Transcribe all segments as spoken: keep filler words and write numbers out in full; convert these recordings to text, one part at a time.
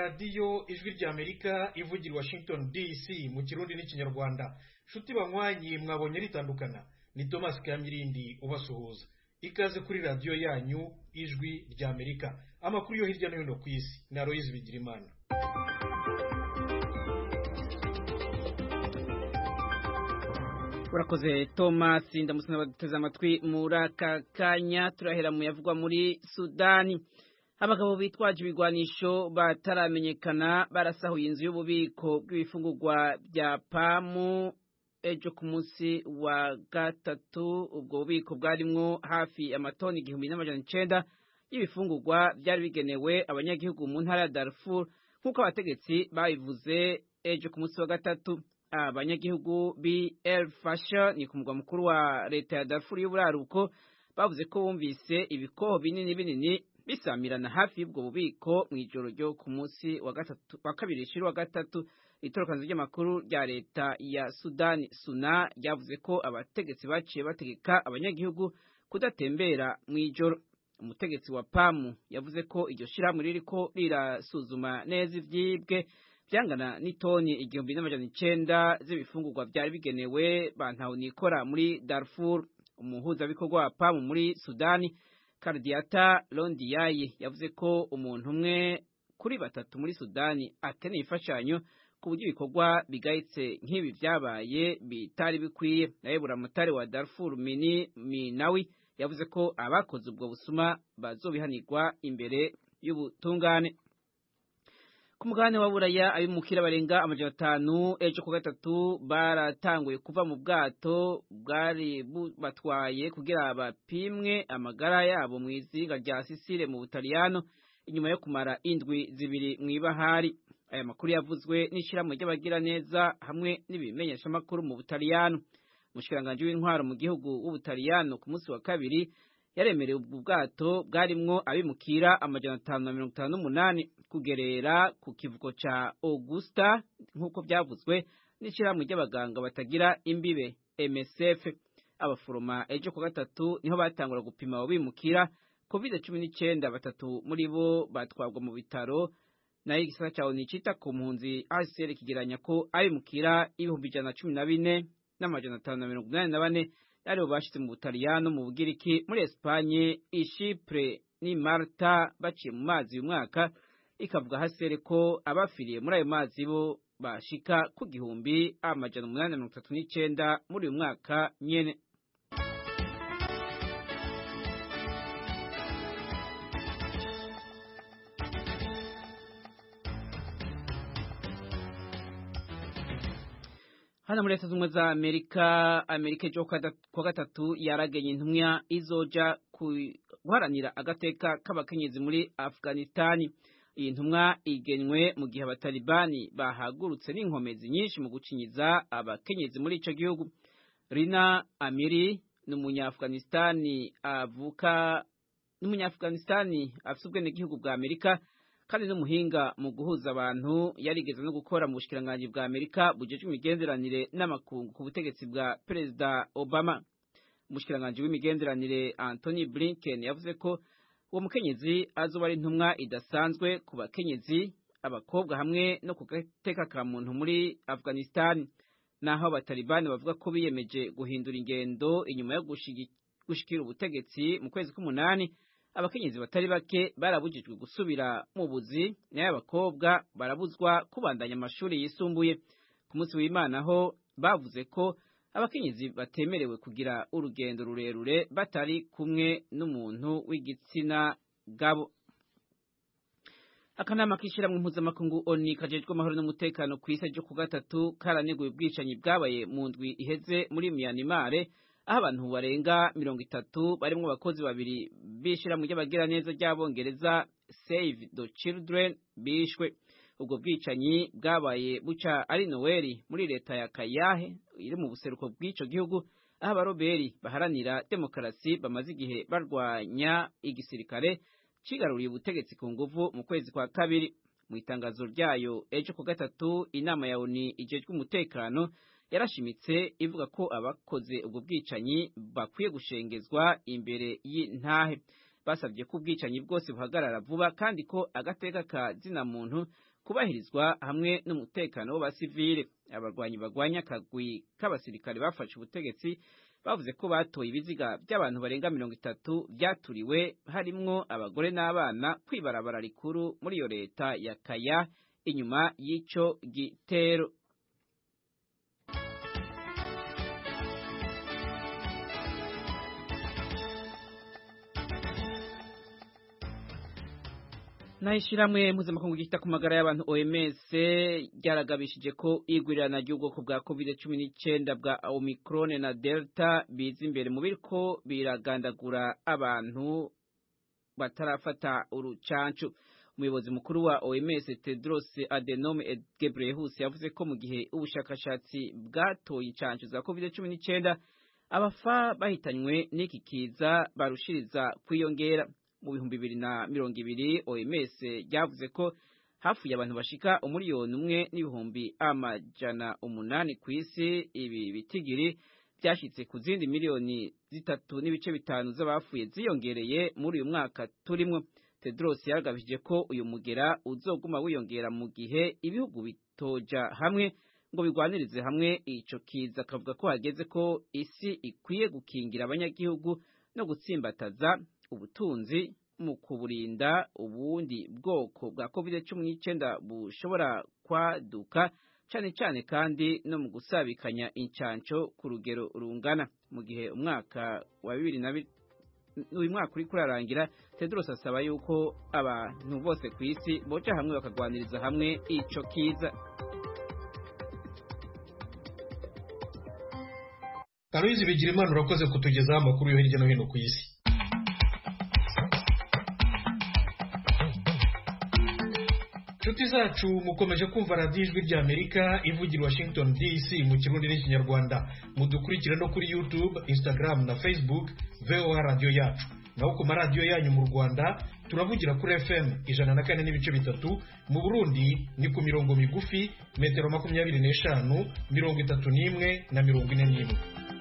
radiyo ijwi ry'Amerika ivugira i Washington D C mu kirundi n'ikinyarwanda. Nshuti banywanyi mwabonye ritandukana, ni Thomas Kamilindi ubasuhuza. Ikaze kuri radiyo yanyu ijwi ry'Amerika. Amakuru yo hirya no hino ku isi na Aloyizi Bigirimana. Urakoze Thomas, ndamusana baduteza amatwi muri aka kanya. Turahera mu yavugwa muri Sudani. Abagabo bitwaje ibigwanisho bataramenyekana barasahuye inzu y'ububiko bw'ibifungurwa bya pamu ejo ku munsi wa gatatu. Ubwo bubiko bwarimwo hafi amatoni igihumbi n'amajana icenda y'ibifungurwa byari bigenewe abanyagihugu mu ntara ya Darfur, nk'uko abategetsi babivuze ejo ku munsi wa gatatu. Abanyagihugu bi El Fasher, ni ku mugwa mukuru wa leta ya Darfur y'uburaruko, bavuze ko bumvise ibikoho binini binini bisamirana hafi y'ubwo bubiko mu ijoro ryo ku munsi wa gatatu wa kabiri shiri wa gatatu. Itorokanzo ry'amakuru rya leta ya Sudani Suna ryavuze ko abategetsi baciye bategeka abanyagihugu kudatembera mu ijoro. Umutegetsi wa pamu yavuze ko iryo shirahamwe ririko rirasuzuma neza ivyibwe byangana n'itoni igihumbi n'amajana icenda z'ibifungurwa byari bigenewe bantaho nikora muri Darfur. Umuhuzabikorwa wa pamu muri Sudani Kardiata Londiyaye yavuze ko umuntu umwe kuri batatu muri Sudani akeneye imfashanyo ku buryo ibikorwa bigayitse nk'ibi byabaye bitari bikwiye. Naye buramatari wa Darfur Mini Minawi yavuze ko abakoze ubwo busuma bazobihanirwa imbere y'ubutungane. Ku mugabane wa Buraya, abimukira barenga amajana atanu ejo ku gatatu baratanguye kuva mu bwato bwari batwaye kugira bapimwe amagara yabo mu izinga rya Sicile mu Butaliyano inyuma yo kumara indwi zibiri mu ibahari. Aya makuru yavuzwe n'ishirahamwe ry'abagira neza hamwe n'ibimenyesha makuru mu Butaliyano. Umushikiranganje w'intwaro mu gihugu w'Ubutaliyano ku munsi wa kabiri yaremereye ubwo bwato bwarimwo abimukira amajana atanu na mirongo itanu n'umunani kugerera ku kivuko ca Augusta, nk'uko byavuzwe n'ishirahamwe ry'abaganga batagira imbibe M S F. Abaforoma ejo ku gatatu niho batangura gupima abo bimukira covid cumi n'icenda. Batatu muri bo batwagwa mu bitaro, nayo igisata ca ONU cita ku mpunzi H C R kigeranya ko abimukira ibihumbi ijana na cumi na bine n'amajana atanu na mirongo inani na bane aribo bashitse mu Butaliyano, mu Bugiriki, muri Espanye, Chypre ni Malta baciye mu mazi uyu mwaka. Ikavuga H C R ko abafiriye muri ayo mazi bo bashika ku gihumbi amajana umunani na mirongo itatu n'icenda muri uyu mwaka nyene. Hana muri Leta Zunze za Amerika, Amerika ejo kwa gatatu yaragenye intumwa izoja guharanira agateka k'abakenyezi muri Afghanistan. Iyi ntumwa igenwe mu gihe abatalibani bahagurutse n'inkomezi nyinshi mu gucinyiza abakenyezi muri ico gihugu. Rina Amiri n'umunyafghanistani avuka n'umunyafghanistani afite ubwenegihugu bwa Amerika kandi n'umuhinga mu guhuza abantu, yarigeze no gukora mu bushikiranganje bwa Amerika bujejwe imigenderanire n'amakungu ku butegetsi bwa Perezida Obama. Umushikiranganje w'imigenderanire Anthony Blinken yavuze ko uwo mukenyezi azoba ari intumwa idasanzwe ku bakenyezi, abakobwa hamwe no ku gateka ka muntu muri Afghanistan. Naho abatalibani bavuga ko biyemeje guhindura ingendo inyuma yo gushikira ubutegetsi mu kwezi k'umunani, abakenyezi batari bake barabujijwe gusubira mu buzi, nayo abakobwa barabuzwa kubandanya amashuri yisumbuye. Ku munsi w'Imana ho bavuze ko abakenyezi batemerewe kugira urugendo rurerure batari kumwe n'umuntu w'igitsina gabo. Akanama k'ishirahamwe mpuzamakungu ONU kajejwe amahoro n'umutekano ku isi ejo ku gatatu karaneguye ubwicanyi bwabaye mu ndwi iheze muri Myanmar, aho abantu barenga mirongo itatu barimwo abakozi babiri b'ishirahamwe ry'abagira neza ry'Abongereza Save the Children bishwe. Ubwo bwicanyi bwabaye buca ari Noeli muri leta ya Kayahe iri mu buseruko bw'ico gihugu, aho abaroberi baharanira demokarasi bamaze igihe barwanya igisirikare cigaruriye ubutegetsi ku nguvu mu kwezi kwa kabiri. Mu itangazo ryayo ejo ku gatatu, inama ya ONU ijejwe umutekano yarashimitse ivuga ko abakoze ubwo bwicanyi bakwiye gushengezwa imbere y'intahe. Basabye ko ubwicanyi bwose buhagarara vuba kandi ko agateka ka zina muntu kubahirizwa hamwe n'umutekano w'abasivile. Abarwanyi bagwanya akagwi k'abasirikare bafashe ubutegetsi bavuze ko batoye ibiziga by'abantu barenga mirongo itatu byaturiwe harimwo abagore n'abana kwibarabara rikuru muri iyo leta ya Kaya inyuma y'ico gitero. Naishiramwe mpuzamakungu gifita ku magara y'abantu O M S ryaragabishije ko igwirirana ry'ubwoko bwa covid cumi n'icyenda bwa Omicron na Delta biza imbere mu biriko biragandagura abantu batarafata urucancu. Umuyobozi mukuru wa O M S Tedros Adhanom Ghebreyesus yavuze ko mu gihe ubushakashatsi bwatoye icancu za covid cumi n'icyenda abafa bahitanywe n'iki kiza barushiriza kwiyongera. Mu bihumbi bibiri na mirongo ibiri O M S ryavuze ko hafi y'abantu bashika umuriyoni umwe n'ibihumbi amajana umunani ku isi. Ibi bitigiri byashitse ku zindi miliyoni zitatu n'ibice bitanu z'abafuye ziyongereye muri uyu mwaka turimwo. Tedros yaragabishije ko uyu mugera uzoguma wiyongera mu gihe ibihugu bitoja hamwe ngo bigwanirize hamwe ico kiza. Akavuga ko hageze ko isi ikwiye gukingira abanyagihugu no gutsimbataza ubutunzi mu kuburinda ubundi bwoko bwa covid cumi n'icyenda bushobora kwaduka cyane cyane kandi no mu gusabikanya incanco ku rugero rungana. Mu gihe umwaka wa bibiri na uyu mwaka uri kurarangira, Tedros asaba yuko abantu bose ku isi boja hamwe bakagwaniriza hamwe ico kiza. Aloyizi Bigirimana urakoze kutugezaho amakuru yo hirya no hino ku isi. Nshuti zacu mukomeje kumva radiyo ijwi rya Amerika ivugira Washington D C mu kirundi n'ikinyarwanda. Mudukurikira no kuri YouTube, Instagram na Facebook V O A Radio yacu. Naho ku maradiyo yanyu mu Rwanda turavugira kuri F M ijana na kane n'ibice bitatu, mu Burundi ni ku mirongo migufi metero makumyabiri n'eshanu, mirongo itatu n'imwe na mirongo ine n'imwe.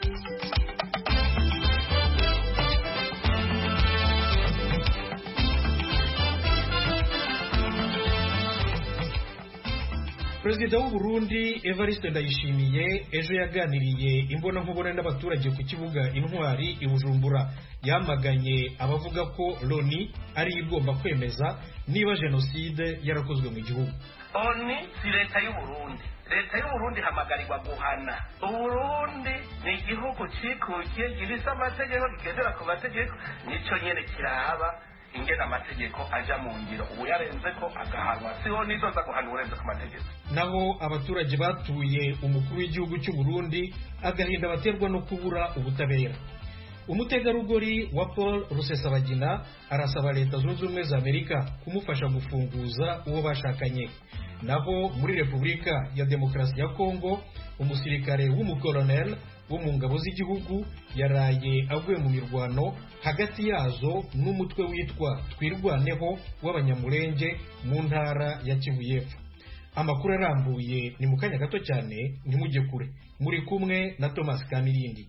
Perezida w'u Burundi Evariste Ndayishimiye ejo yaganiriye imbona nkubone n'abaturage ku kibuga Intwari i Bujumbura. Yamaganye abavuga ko Loni ari igomba kwemeza niba jenoside yarakozwe mu gihugu. Loni si leta y'u Burundi. Leta y'u Burundi hamagarirwa guhana. Uburundi ni igihugu cikukiye gifise amategeko kigendera ku mategeko, nico nyene kiraba ingena amategeko aja mu ngiro. Ubu yarenze ko agahanwa, siho nizoza guhana urenze ku mategeko. Naho abaturage batuye umukuru w'igihugu cy'u Burundi agahinda baterwa no kubura ubutabera. Umutegarugori wa Paul Rusesabagina arasaba Leta Zunze Ubumwe za Amerika kumufasha gufunguza uwo bashakanye. Naho muri Repubulika ya Demokarasi ya Kongo umusirikare w'umukolonel wo mu ngabo z'igihugu yaraye aguye mu mirwano hagati yazo n'umutwe witwa Twirwaneho w'abanyamurenge mu ntara ya Kivu y'Epfo. Amakuru arambuye ni mu kanya gato cyane, ntimujye kure. Muri kumwe na Thomas Kamirindi.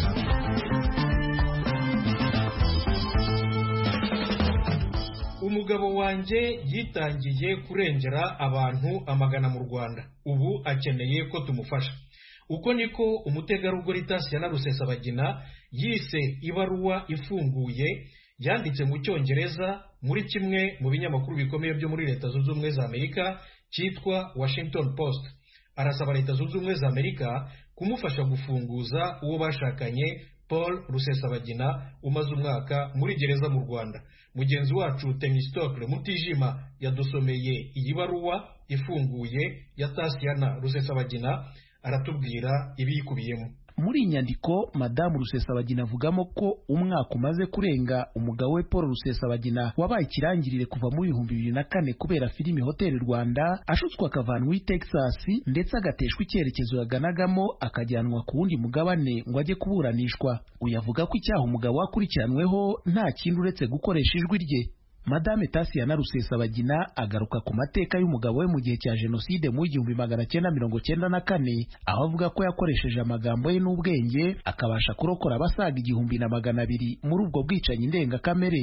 Umugabo wanje yitangiye kurengera abantu amagana mu Rwanda, ubu akeneye ko tumufasha. Uko niko umutegarugori Tasiana Rusesabagina yise ibaruwa ifunguye yanditse mu Cyongereza muri kimwe mu binyamakuru bikomeye byo muri Leta Zunze Ubumwe za Amerika cyitwa Washington Post. Arasaba Leta Zunze Ubumwe za Amerika kumufasha gufunguza uwo bashakanye Paul Rusesabagina umaze umwaka muri gereza mu Rwanda. Mugenzi wacu Temistokle Mutijima yadusomeye iyi baruwa ifunguye ya Tasiana Rusesabagina, aratubwira ibiyikubiyemo. Muri inyandiko Madamu Rusesabagina avugamo ko umwaka umaze kurenga umugabo we Paul Rusesabagina wabaye ikirangirire kuva mu bihumbi bibiri na kane kubera filimi Hotel Rwanda, ashutswe akavanwa i Texas ndetse agateshwa icyerekezo yaganagamo akajyanwa ku wundi mugabane ngo ajye kuburanishwa. Uyavuga ko icyaha umugabo wakurikiranweho nta kindi uretse gukoresha ijwi rye. Madame Tasiana Rusesabagina agaruka ku mateka y'umugabo we mu gihe cya jenoside mu igihumbi magana cyenda mirongo cyenda na kane, aho avuga ko yakoresheje amagambo ye n'ubwenge akabasha kurokora abasaga igihumbi na magana abiri muri ubwo bwicanyi ndengakamere.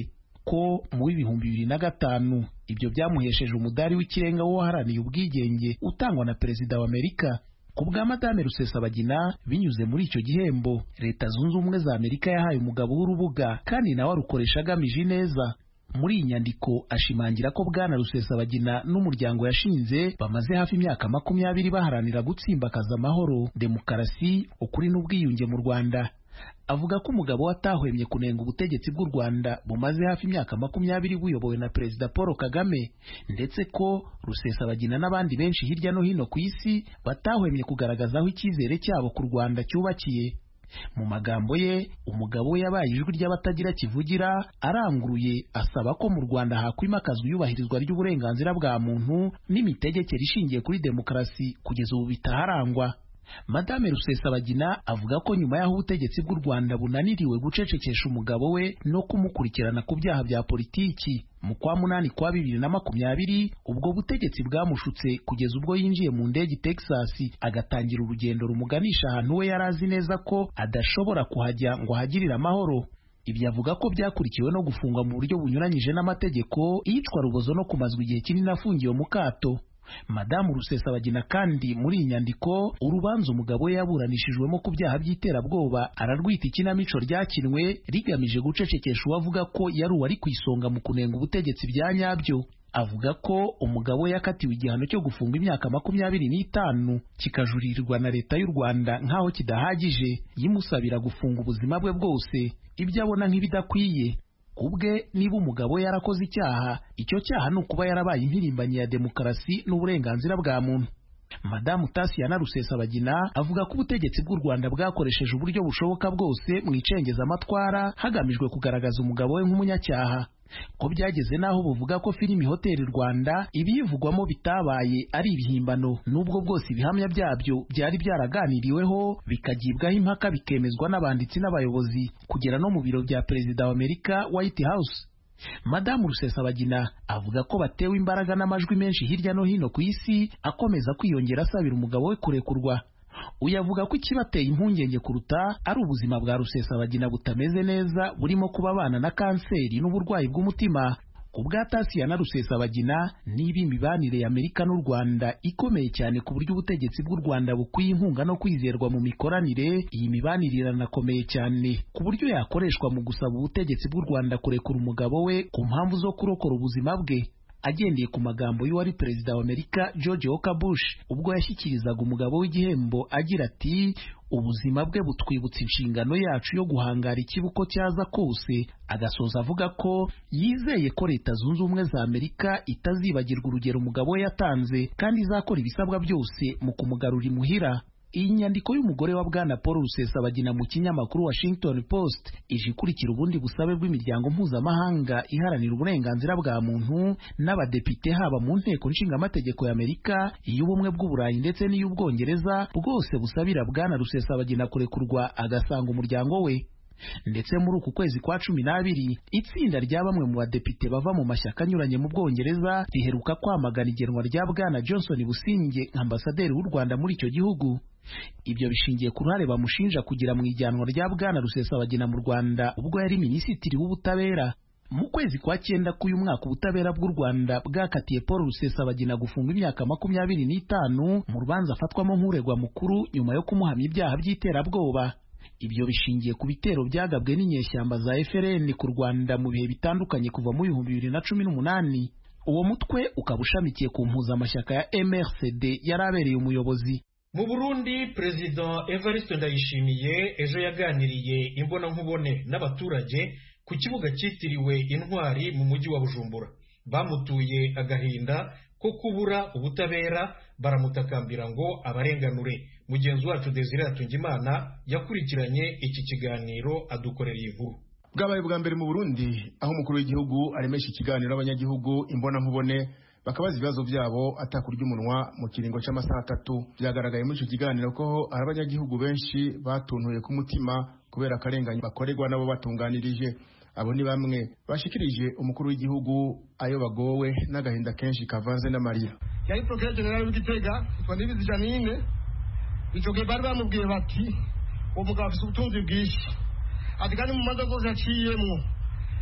ko mu w'ibihumbi bibiri na gatanu ibyo byamuhesheje umudari w'ikirenga w'uwaharaniye ubwigenge utangwa na perezida wa Amerika. Ku bwa Madame Rusesabagina, binyuze muri icyo gihembo, Leta Zunze Ubumwe za Amerika yahaye umugabo w'urubuga kandi nawe arukoresha agamije neza. Muri iyi nyandiko ashimangira ko Bwana Rusesabagina n'umuryango yashinze bamaze hafi imyaka makumyabiri baharanira gutsimbakaza amahoro, demokarasi, ukuri n'ubwiyunge mu Rwanda. Avuga ko umugabo watahwemye kunenga ubutegetsi bw'u Rwanda bumaze hafi imyaka makumyabiri buyobowe na Perezida Paul Kagame, ndetse ko Rusesabagina n'abandi benshi hirya no hino ku isi batahwemye kugaragaza aho icyizere cyabo ku Rwanda cyubakiye. Mu magambo ye, umugabo we yabaye ijwi ry'abatagira kivugira, aranguruye asaba ko mu Rwanda hakwimakazwa iyubahirizwa ry'uburenganzira bwa muntu n'imitegekere ishingiye kuri demokarasi kugeza ubu bitaharangwa. Madame Rusesabagina avuga ko nyuma y'aho ubutegetsi bw'u Rwanda bunaniriwe gucecekesha umugabo we no kumukurikirana ku byaha bya politiki, mu kwa munani kwa bibiri na makumyabiri ubwo butegetsi bwamushutse kugeza ubwo yinjiye mu ndege Texas agatangira urugendo rumuganisha ahantu we yari azi neza ko adashobora kuhajya ngo ahagirire amahoro. Ibyo avuga ko byakurikiwe no gufungwa mu buryo bunyuranyije n'amategeko, iyicwa rubozo no kumazwa igihe kinini afungiwe mu kato. Madamu Rusesabagina kandi muri iyi nyandiko urubanza umugabo we yaburanishijwemo ku byaha by'iterabwoba ararwita ikinamico ryakinwe rigamije gucecekesha uwavuga ko yari uwari ku isonga mu kunenga ubutegetsi bya nyabyo. Avuga ko umugabo we yakatiwe igihano cyo gufunga imyaka makumyabiri n'itanu kikajurirwa na Leta y'u Rwanda nk'aho kidahagije, yimusabira gufunga ubuzima bwe bwose, ibyo abona nk'ibidakwiye. Ubwe niba umugabo yarakoze icyaha, icyo cyaha ni ukuba yarabaye impirimbanyi ya demokarasi n'uburenganzira bwa muntu. Madamu Tasiana Rusesabagina avuga ko ubutegetsi bw'u Rwanda bwakoresheje uburyo bushoboka bwose mu icengezamatwara hagamijwe kugaragaza umugabo we nk'umunyacyaha, ko byageze n'aho buvuga ko filimi Hoteli Rwanda ibiyivugwamo bitabaye ari ibihimbano, n'ubwo bwose ibihamya byabyo byari byaraganiriweho bikagibwaho impaka bikemezwa n'abanditsi n'abayobozi kugera no mu biro bya Perezida wa Amerika White House. Madamu Rusesabagina avuga ko batewe imbaraga n'amajwi menshi hirya no hino ku isi akomeza kwiyongera asabira umugabo we kurekurwa. Uyu avuga ko ikibateye impungenge kuruta ari ubuzima bwa Rusesabagina butameze neza, burimo kuba abana na kanseri n'uburwayi bw'umutima. Ku bwa Tasiana Rusesabagina, niba imibanire ya Amerika n'u Rwanda ikomeye cyane ku buryo ubutegetsi bw'u Rwanda bukwiye inkunga no kwizerwa mu mikoranire, iyi mibanire iranakomeye cyane ku buryo yakoreshwa mu gusaba ubutegetsi bw'u Rwanda kurekura umugabo we ku mpamvu zo kurokora ubuzima bwe. Agendeye ku magambo y'uwari Perezida wa Amerika George Walker Bush ubwo yashyikirizaga umugabo w'igihembo agira ati, ubuzima bwe butwibutsa inshingano yacu yo guhangara ikibuko cyaza kose. Agasoza avuga ko yizeye ko Leta Zunze Ubumwe za Amerika itazibagirwa urugero umugabo we yatanze kandi izakora ibisabwa byose mu kumugarura imuhira. Iyi nyandiko y'umugore wa Bwana Paul Rusesabagina mu kinyamakuru Washington Post ije ikurikira ubundi busabe bw'imiryango mpuzamahanga iharanira uburenganzira bwa muntu n'abadepite haba mu nteko nshingamategeko ya Amerika, iy'ubumwe bw'Uburayi ndetse n'iy'Ubwongereza, bwose busabira Bwana Rusesabagina kurekurwa agasanga umuryango we. Ndetse muri uku kwezi kwa cumi n'abiri itsinda rya bamwe mu badepite bava mu mashyaka anyuranye mu Bwongereza riheruka kwamagana igenwa rya Bwana Johnson Businge ambasaderi w'u Rwanda muri icyo gihugu. Ibyo bishingiye ku ruhare bamushinja kugira mu ijyanwa rya Bwana Rusesabagina mu Rwanda ubwo yari minisitiri w'ubutabera. Mu kwezi kwa cyenda k'uyu mwaka ubutabera bw'u Rwanda bwakatiye Paul Rusesabagina gufunga imyaka makumyabiri n'itanu mu rubanza afatwamo nk'uregwa mukuru nyuma yo kumuhamya ibyaha by'iterabwoba. Ibyo bishingiye ku bitero byagabwe n'inyeshyamba za F R N ku Rwanda mu bihe bitandukanye kuva mu bihumbi bibiri na cumi n'umunani. Uwo mutwe ukaba ushamikiye ku mpuzamashyaka ya M R C D yari abereye umuyobozi. Mu Burundi, Perezida Evariste Ndayishimiye ejo yaganiriye imbonankubone n'abaturage ku kibuga cyitiriwe Intwari mu mujyi wa Bujumbura. Bamutuye agahinda ko kubura ubutabera, baramutakambira ngo abarenganure. Mugenzi wacu Desire Atungimana yakurikiranye iki kiganiro adukorera inkuru. Bwabaye bwa mbere mu Burundi aho umukuru w'igihugu aremesha ikiganiro abanyagihugu imbonankubone bakabaza ibibazo byabo atakurya umunwa mu kiringo cy'amasaha atatu. Byagaragaye muri icyo kiganiro ko hari abanyagihugu benshi batuntuye ku mutima kubera akarengane bakorerwa nabo batunganirije. Abo ni bamwe bashikirije umukuru w'igihugu ayo bagowe n'agahinda kenshi kavanze n'amarira. Yari Procureur General w'Igitega Twanibizi Janine icyo gihe bari bamubwiye bati uwo mugabo afite ubutunzi bwinshi, ati kandi mu manza zose yaciyemwo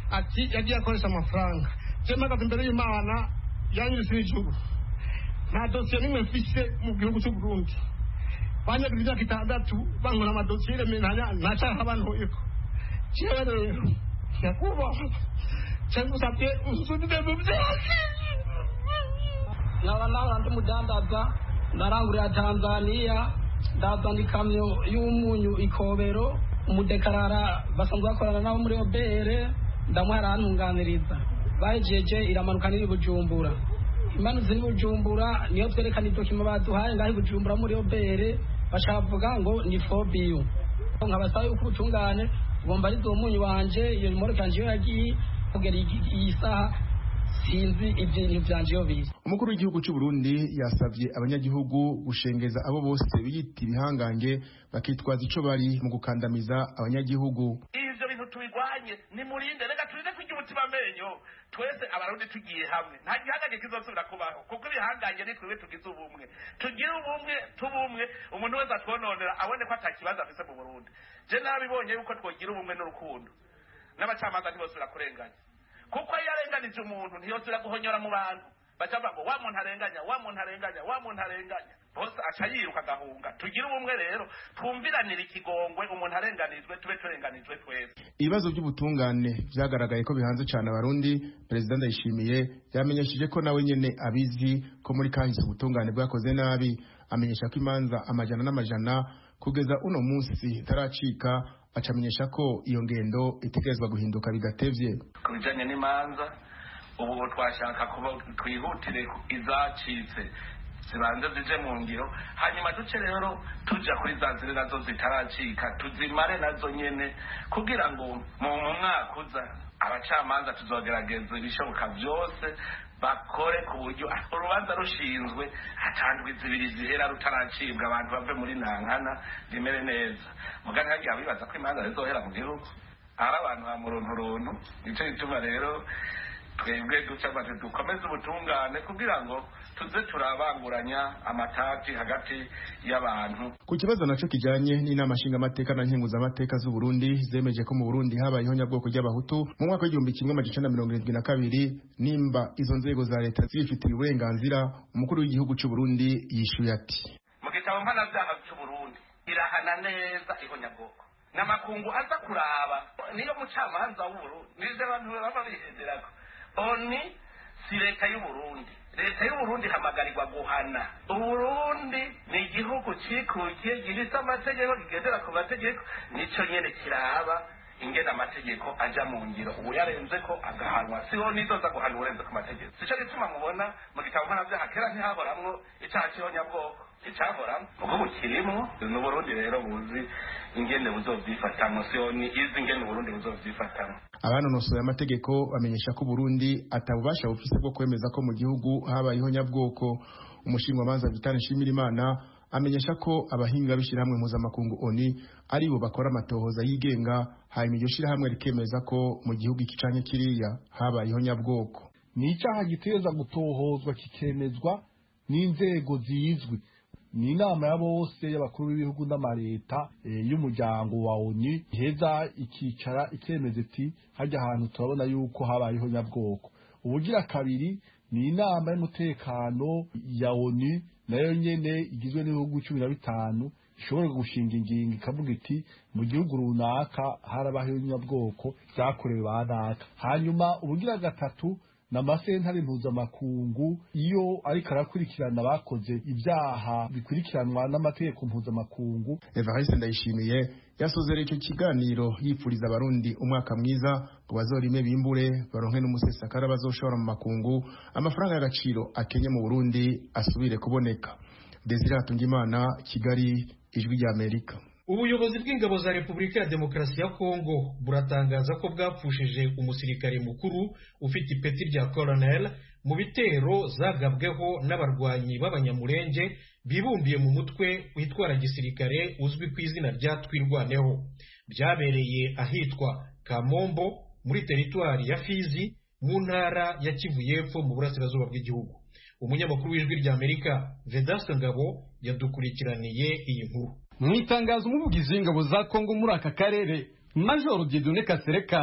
ati yagiye akoresha amafaranga je mpagaze imbere y'Imana yanyuze n'ijuru nta dosiye nimwe mfise mu gihugu cy'u Burundi banyagize imyaka itandatu bankora amadosiye menanya nacaha abantu iko jewe rero nyakubahwa cyangwa usabye usubire mu byose naba nawe ndi mudandaza ndarangurira Tanzania ndazana ikamyo y'umunyu ikobero umudekarara basanzwe bakorana nabo muri obere ndamuhara antunganiriza bajeje iramanuka n'iri Bujumbura imanuze ni Bujumbura niyo twerekana idokima baduhaye ngaho Bujumbura muri obere bashavuga ngo ni fobiyo nkabasaba yuko ubutungane ugomba ari umunyu wanje iyo nimero kanje yagiye kugera iyi saha sinzi ibintu byanje yo bize. Umukuru w'igihugu cy'u Burundi yasavye abanyagihugu gushengeza abo bose biyita ibihangange bakitwaza ico bari mu gukandamiza abanyagihugu. Ivyo bintu tubigwanye ni murinde rega turinde kujya umutima menyo twese abarundi tugiye hamwe nta gihangange kizosubira kubaho kuko ibihangange ni twebwe tugize ubumwe tugira ubumwe tubumwe umuntu wese atwononera abone ko atakibazo afise mu Burundi je nabibonye yuko twogira ubumwe n'urukundo n'abacamanza ntibosubira kurenganya kuko yarenganije umuntu ntiyosubira guhonyora mu bantu bacavuga ngo wa muntu arenganya wa muntu arenganya wa muntu arenganya bose aca yiruka agahunga tugira ubumwe rero twumviranira ikigongwe umuntu arenganijwe tube turenganijwe twese. Ibibazo by'ubutungane byagaragaye ko bihanze cyane abarundi. Perezida Ndayishimiye yamenyesheje ko nawe nyene abizi ko muri kahise ubutungane bwakoze nabi, amenyesha ko imanza amajana n'amajana kugeza uno munsi taracika, acamenyesha ko iyo ngendo itegerezwa guhinduka bigatevye. Kubijanye n'imanza ubu twashaka kuba twihutire izacitse zibanze zije mu ngiro hanyuma duce rero tuja kuri za nzira nazo zitaracika tuzimare nazo nyene kugira ngo mu mwaka uza abacamanza tuzogerageza ibishoboka byose bakore ku buryo urubanza rushinzwe hatandwi zibiri zihera rutaracibwa abantu bave muri nankana rimere neza mugani hagiye abibaza ko imanza zizohera mu gihugu ari abantu ba murunturuntu nico gituma rero twebwe duca bati dukomeze ubutungane kugira ngo tuze turabanguranya amatati hagati y'abantu. Ku kibazo naco kijanye n'inama nshingamateka na nkenguzamateka z'u Burundi zemeje ko mu Burundi habayeho nyabwoko ry'abahutu mu mwaka w'igihumbi kimwe amajana mirongo irindwi na kabiri nimba izo nzego za leta zifitiye uburenganzira, umukuru w'igihugu cy'u Burundi yishuye ati mu gitabo mpanavyaha cy'u Burundi irahana neza ihonyabwoko n'amakungu aza kuraba niyo mucamanza w'Uburundi nize abantu baba bihenderako oni si leta y'u Burundi. Leta y'u Burundi hamagarirwa guhana. Uburundi ni igihugu cikukiye gifise amategeko kigendera ku mategeko nico nyene kiraba ingena amategeko aja mu ngiro ubu yarenze ko agahanwa siho nizoza guhana urenze ku mategeko. Sico gituma mubona mu gitabo mpanavyaha kera ntihahoramwo icaha c'ihonyabwoko icahoramwo ubwo bukirimo n'u Burundi rero buzi ingene buzovyifatamwo siho ni izi ingene Burundi buzovyifatamwo. Abanonosoye amategeko bamenyesha ko Burundi atabubasha bufise bwo kwemeza ko mu gihugu habayeho nyabwoko. Umushingamanza Vitali Nshimirimana amenyesha ko abahinga bishirahamwe mpuzamakungu ONU ari bo bakora amatohoza yigenga hanyuma iryo shirahamwe rikemeza ko mu gihugu iki canke kiriya habayeho nyabwoko. Ni icaha giteza gutohozwa kikemezwa n'inzego zizwi ni inama ya bose y'abakuru b'ibihugu n'amareta e, y'umuryango wa ONU heza ikicara ikemeze ati hajya ahantu turabona yuko habayeho nyabwoko. Ubugira kabiri ni inama y'umutekano ya ONU nayo nyene igizwe n'ibihugu cumi na bitanu ishobora gushinga ingingo ikavuga iti mu gihugu runaka harabayeho nyabwoko byakorewe banaka. Hanyuma ubugira gatatu na masentare mpuzamakungu iyo ariko arakurikirana bakoze ibyaha bikurikiranwa n'amategeko mpuzamakungu. Evariste Ndayishimiye yasozera icyo kiganiro yipfuriza abarundi umwaka mwiza ngo bazorime bimbure baronke n'umusesakara bazoshora mu makungu amafaranga y'agaciro akenye mu Burundi asubire kuboneka. Desire Hatungimana, Kigali, Ijwi rya Amerika. Ubuyobozi bw'ingabo za Repubulika ya Demokarasi ya Kongo buratangaza ko bwapfushije umusirikare mukuru ufite ipeti rya colonel mu bitero zagabweho n'abarwanyi b'abanyamurenge bibumbiye mu mutwe witwara gisirikare uzwi ku izina rya Twirwaneho. Byabereye ahitwa Kamombo muri teritwari ya Fizi mu ntara ya Kivu y'Epfo mu burasirazuba bw'igihugu. Umunyamakuru w'Ijwi rya Amerika Vedaste Ngabo yadukurikiraniye iyi nkuru. Mu itangazo umuvugizi w'ingabo za Kongo muri aka karere Major Dieudonné Kasereka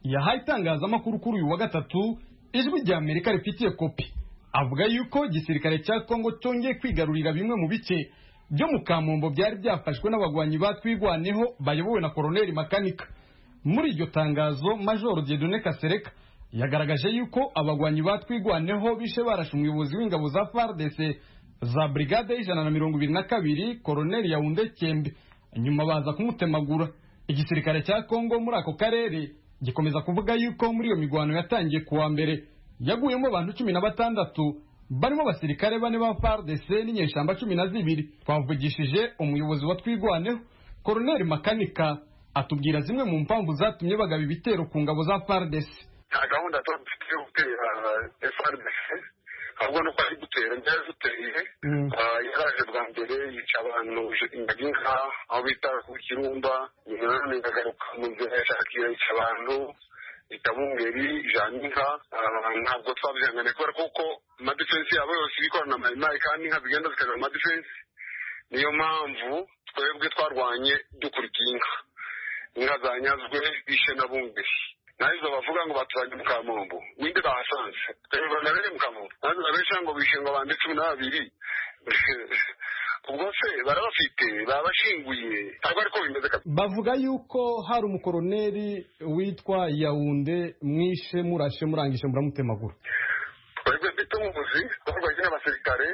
yahaye itangazamakuru kuri uyu wa gatatu ijwi rya Amerika rifitiye kopi avuga yuko igisirikare cya Kongo cyongeye kwigarurira bimwe mu bice byo mu Kamombo byari byafashwe n'abagwanyi batwigwaneho bayobowe na Koloneli Makanika. Muri iryo tangazo Major Dieudonné Kasereka yagaragaje yuko abagwanyi batwigwaneho bishe barashe umuyobozi w'ingabo za F A R D C za brigade ijana na mirongo ibiri na kabiri Koloneli Yaounde Kembe, nyuma baza kumutemagura. Igisirikare cya Kongo muri ako karere gikomeza kuvuga yuko muri iyo migwano yatangiye kuwa mbere yaguyemo abantu cumi na batandatu barimo abasirikare bane ba F A R D C n'inyeshamba cumi na zibiri. Twavugishije umuyobozi wa twigwaneho Koloneli Makanika atubwira zimwe mu mpamvu zatumye bagaba ibitero ku ngabo za F A R D C. nta gahunda dufite yo gutera F A R D C ahubwo nuko ari gutera njyewe duteye yaraje bwa mbere yica abantu ingaginka aho bita ku Kirumba, nyuma ngagaruka mu nzira yashakira yica abantu itabungeri janinka. Ntabwo twabyangane kubera kuko amadefensi yabo yose bikorana na mayimayi kandi inka zigenda zikaza mu madefensi. Niyo mpamvu twebwe twarwanye dukurikiye inka inka zanyazwe bishe na bungeri. Nahizo bavuga ngo baturanye mu Kamombo ninde bahasanze twebwe nabere mu Kamombo nazo babesha ngo bishe ngo bande cumi na babiri. Ubwo se barabafite babashinguye ntabwo ariko bimeze. Bavuga yuko hari umukoloneli witwa Yaounde mwishe murashe murangishe muramutemagura. Twebwe bitumuzi twarwanye n'abasirikare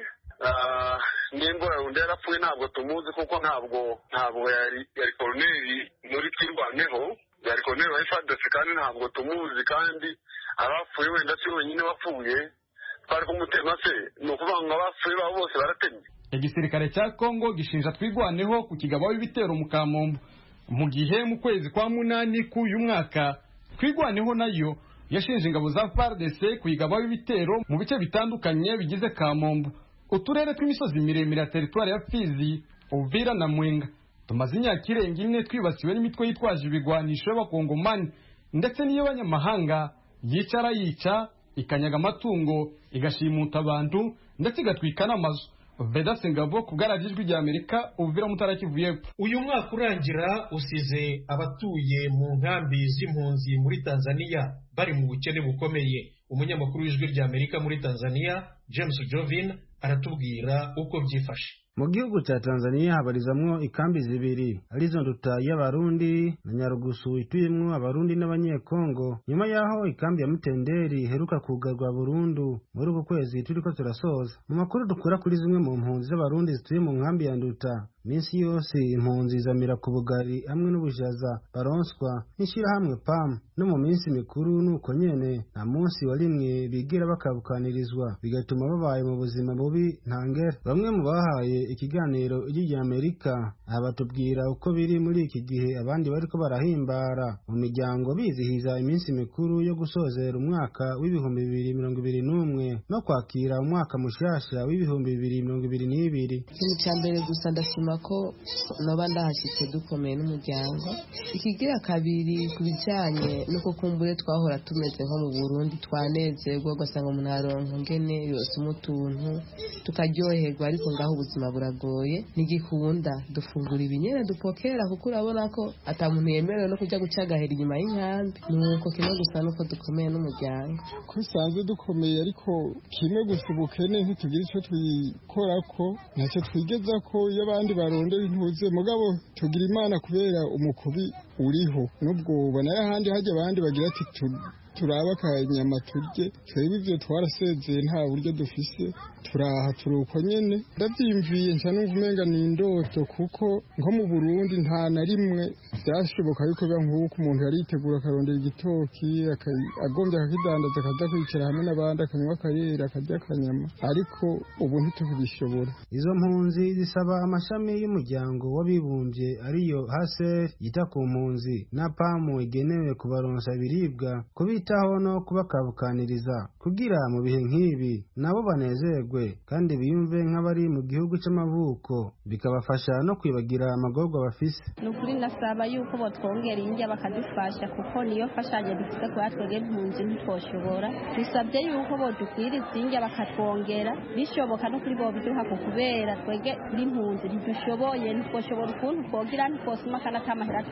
nimba Yaounde yarapfuye ntabwo tumuzi kuko ntabwo ntabwo yari yari koloneli muri twirwaneho, yari koloneli wa F A R D C kandi ntabwo tumuzi, kandi abapfuye wenda si wenyine wapfuye twari kumutema se ni ukuvuga ngo abapfuye babo bose baratemye. Igisirikare cya Kongo gishinja twigwaneho ku kigabaho ibitero mu Kamombo mu gihe mu kwezi kwa munani k'uyu mwaka twigwaneho nayo yashinje ingabo za F A R D C kuyigabaho ibitero mu bice bitandukanye bigize Kamombo. Uturere tw'imisozi miremire ya teritwari ya Fizi, Uvira na Mwenga tumaze imyaka irenga ine twibasiwe n'imitwe yitwaje ibigwanisho y'abakongomani ndetse n'iy'abanyamahanga yicara yica ikanyaga amatungo igashimuta abantu ndetse igatwika n'amazu. Vedaste Ngabo ku bwaragijwe rya Amerika Uvira Mutara Kivu y'Epfo. Uyu mwaka urangira usize abatuye mu nkambi z'impunzi muri Tanzania bari mu bukene bukomeye. Umunyamakuru w'ijwi rya Amerika muri Tanzania James Jovin aratubwira uko byifashe. Mu gihugu cya Tanzania habarizamwo ikambi zibiri arizo Nduta y'Abarundi na Nyarugusu ituyemwo Abarundi n'Abanyekongo. Nyuma yaho ikambi ya Mutenderi heruka kugarwa burundu muri uko kwezi turiko turasoza. Mu makuru dukura kuri zimwe mu mpunzi z'Abarundi zituye mu nkambi ya Nduta, minsi yose impunzi zamira ku bugari hamwe n'ubushaza baronswa n'ishirahamwe P A M, no mu minsi mikuru nuko nyene nta munsi warimwe bigira bakabukanirizwa bigatuma babaye mu buzima bubi ntangere. Bamwe mu bahaye ikiganiro ijya Amerika abatubwira uko biri muri iki gihe abandi bariko barahimbara mu miryango bizihiza iminsi mikuru yo gusozera umwaka w'ibihumbi bibiri mirongo ibiri n'umwe no kwakira umwaka mushasha w'ibihumbi bibiri mirongo ibiri n'ibiri. Ikintu cya mbere gusa ndashima ko noba ndahashyitse dukomeye n'umuryango. Ikigira kabiri ku bijyanye nuko kumbure twahora tumeze nko mu Burundi twanezerwa ugasanga umuntu aronka ngene yose umutuntu tukaryoherwa, ariko ngaho ubuzima buragoye ntigikunda. Dufungura ibinyere dupokera kuko urabona ko ata muntu yemerewe no kujya gucagahera inyuma y'inkambi. Nuko kimwe gusa nuko dukomeye n'umuryango. Ko usanzwe dukomeye ariko kimwe gusa ubukene ntitugira icyo twikorako ntacyo twigeza ko iyo abandi barondera intuze, mugabo tugira Imana kubera umukubi uriho n'ubwo ubona y'ahandi hajya abandi bagira ati turaba akanyama turye, twebwe ibyo twarasezeye nta buryo dufise turaha turuko nyene. Ndavyimviye nca numva umenga ni indoto kuko nko mu Burundi nta na rimwe byashoboka yuko biba nk'uko umuntu yari yitegura akarondera igitoki agombye akakidandaza akaja kwicara hamwe n'abandi akanywa akayera akarya akanyama, ariko ubu ntitukubishobora. Izo mpunzi zisaba amashami y'umuryango w'abibumbye ariyo H C R yita ku mpunzi na P A M igenewe kubaronsa ibiribwa kubitaho no kubakabukaniriza kugira mu bihe nk'ibi nabo banezerwe kandi biyumve nk'abari mu gihugu c'amavuko, bikabafasha no kwibagira amagorwa bafise. Nukuri nasaba yuko botwongera injya bakadufasha kuko niyo fashaje dufite kwa twege mpunzi ntitwoshobora. Bisabye yuko bodukwiriza injya bakatwongera bishoboka no kuri bo biduha ku kubera twege n'impunzi ntidushoboye ntitwoshobora ukuntu twogira ntitwosuma kana tamahera tugira.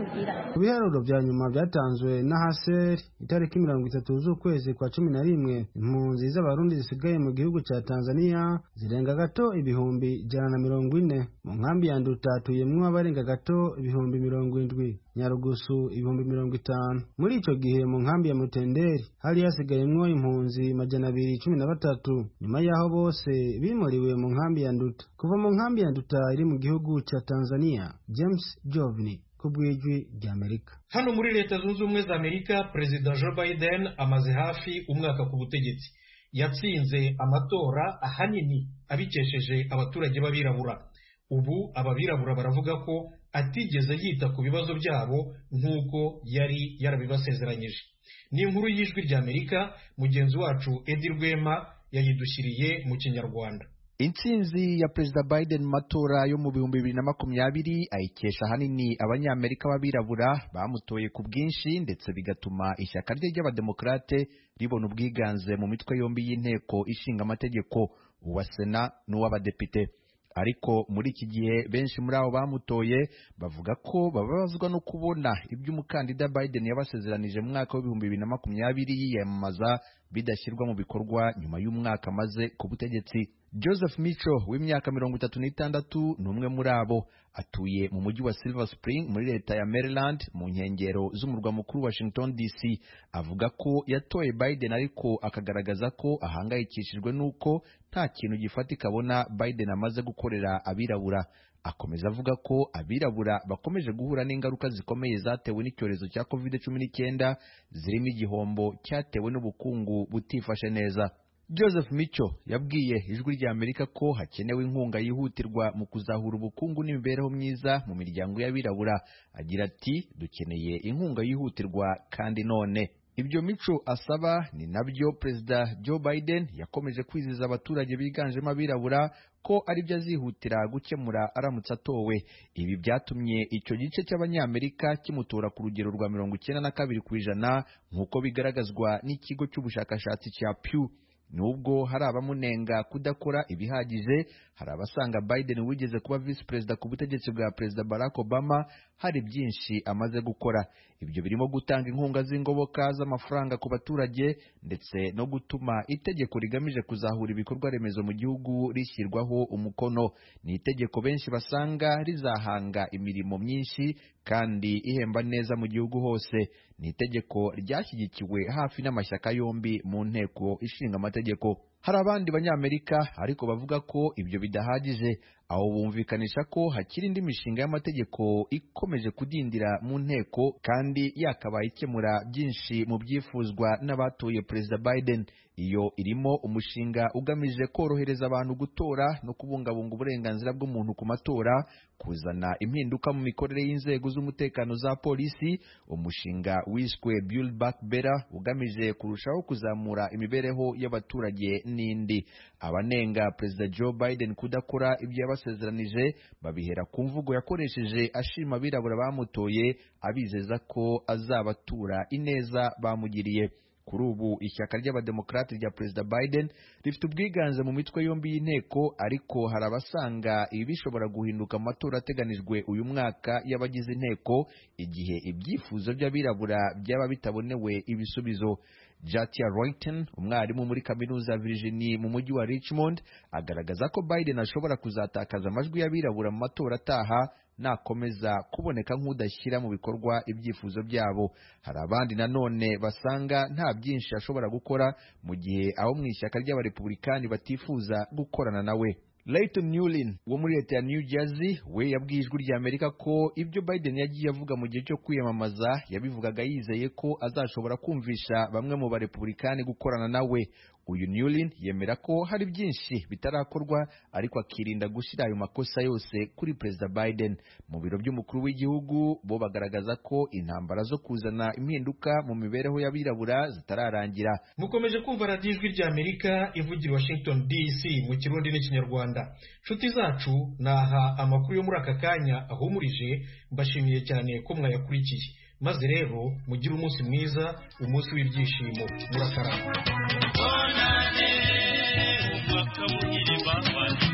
Ku biharuro vya nyuma vyatanzwe na Haseri itariki mirongo itatu z'ukwezi kwa cumi na rimwe, impunzi z'abarundi zisigaye mu gihugu ca Tanzania zirenga gato ibihumbi ijana na mirongo ine. Mu nkambi ya Nduta hatuyemwo abarenga gato ibihumbi mirongo indwi, Nyarugusu ibihumbi mirongo itanu. Muri ico gihe mu nkambi ya Mutenderi hari hasigayemwo impunzi majana abiri cumi na batatu, nyuma yaho bose bimuriwe mu nkambi ya Nduta. Kuva mu nkambi ya Nduta iri mu gihugu ca Tanzania, James Jovni kubwijwi rya Amerika. Hano muri Leta Zunze Ubumwe za Amerika, Perezida Joe Biden amaze hafi umwaka ku butegetsi. Yatsinze amatora ahanini abikesheje abaturage b'abirabura. Ubu ababirabura baravuga ko atigeze yita ku bibazo byabo nk'uko yari yarabibasezeranyije. Ni inkuru y'ijwi rya Amerika, mugenzi wacu Edi Rwema yayidushyiriye mu Kinyarwanda. Intsinzi ya Perezida Biden matora yo mu bihumbi bibiri na makumyabiri ayikesha hanini abanyamerika b'abirabura bamutoye ku bwinshi, ndetse bigatuma ishyaka rye ry'abademokrate ribona ubwiganze mu mitwe yombi y'inteko ishinga amategeko, uwa Sena n'uw'abadepite. Ariko muri iki gihe benshi muri abo bamutoye bavuga ko bababazwa no kubona ibyo umukandida Biden yabasezeranije mu mwaka w'ibihumbi bibiri na makumyabiri yiyamamaza bidashyirwa mu bikorwa nyuma y'umwaka maze ku butegetsi. Joseph Mitchell w'imyaka mirongo itatu n'itandatu n'umwe muri abo, atuye mu mujyi wa Silver Spring muri leta ya Maryland mu nkengero z'umurwa mukuru Washington D C. Avuga ko yatoye Biden ariko akagaragaza ko ahangayikishijwe n'uko nta kintu gifatika abona Biden amaze gukorera abirabura. Akomeza avuga ko abirabura bakomeje guhura n'ingaruka zikomeye zatewe n'icyorezo cya covid cumi n'icyenda, zirimo igihombo cyatewe n'ubukungu butifashe neza. Joseph Mitchell yabwiye ijwi rya Amerika ko hakenewe inkunga yihutirwa mu kuzahura ubukungu n'imibereho myiza mu miryango y'abirabura. Agira ati, dukeneye inkunga yihutirwa kandi none. Ibyo Mitchell asaba ni nabyo Perezida Joe Biden yakomeje kwiziza abaturage biganjemo abirabura ko ari byo azihutira gukemura aramutse atowe. Ibi byatumye icyo gice cy'abanyamerika kimutora ku rugero rwa mirongo icyenda na kabiri ku ijana nk'uko bigaragazwa n'ikigo cy'ubushakashatsi cya Pew. Nubwo hari abamunenga kudakora ibihagije, hari abasanga Biden wigeze kuba vice perezida ku butegetsi bwa Perezida Barack Obama hari byinshi amaze gukora. Ibyo birimo gutanga inkunga z'ingoboka z'amafaranga ku baturage, ndetse no gutuma itegeko rigamije kuzahura ibikorwa remezo mu gihugu rishyirwaho umukono. Ni itegeko benshi basanga rizahanga imirimo myinshi kandi ihemba neza mu gihugu hose. Ni itegeko ryashyigikiwe hafi n'amashyaka yombi mu nteko ishinga amategeko. Hari abandi banyamerika ariko bavuga ko ibyo bidahagije, aho bumvikanisha ko hakiri indi mishinga y'amategeko ikomeje kudindira mu nteko kandi yakabaye ikemura byinshi mu byifuzwa n'abatuye Perezida Biden. Iyo irimo umushinga ugamije korohereza abantu gutora no kubungabunga uburenganzira bw'umuntu ku matora, kuzana impinduka mu mikorere y'inzego z'umutekano za polisi, umushinga wiswe Build Back Better ugamije kurushaho kuzamura imibereho y'abaturage n'indi. Abanenga Perezida Joe Biden kudakora ibyo yabasezeranije babihera ku mvugo yakoresheje ashima abirabura bamutoye, abizeza ko azabatura ineza bamugiriye. Kuri ubu ishyaka ry'abademokrati rya Perezida Biden rifite ubwiganze mu mitwe yombi y'inteko, ariko hari abasanga ibi bishobora guhinduka mu matora ateganijwe uyu mwaka y'abagize inteko igihe ibyifuzo by'abirabura byaba bitabonewe ibisubizo. Jatia Royton, umwarimu muri kaminuza ya Virginia mu mujyi wa Richmond, agaragaza ko Biden ashobora kuzatakaza amajwi y'abirabura mu matora ataha nakomeza kuboneka nk'udashyira mu bikorwa ibyifuzo byabo. Hari abandi nanone basanga nta byinshi ashobora gukora mu gihe aho mu ishyaka ry'abarepublikani batifuza gukorana nawe. Layton Newlin wo muri leta ya New Jersey we yabwiye ijwi rya Amerika ko ibyo Biden yagiye avuga mu gihe cyo kwiyamamaza yabivugaga yizeye ko azashobora kumvisha bamwe mu barepublikani gukorana nawe. Uyu Newlin yemera ko hari byinshi bitarakorwa, ariko akirinda gushyira ayo makosa yose kuri Perezida Biden. Mu biro by'umukuru w'igihugu bo bagaragaza ko intambara zo kuzana impinduka mu mibereho y'abirabura zitararangira. Mukomeje kumva radiyo ijwi rya Amerika ivugira Washington D C mu Kirundi n'Ikinyarwanda. Nshuti zacu, naha amakuru yo muri aka kanya ahumurije, mbashimiye cyane ko mwayakurikiye. Maze rero mugire umunsi mwiza, umunsi w'ibyishimo. Murakarama. Bonane umwaka muhire baba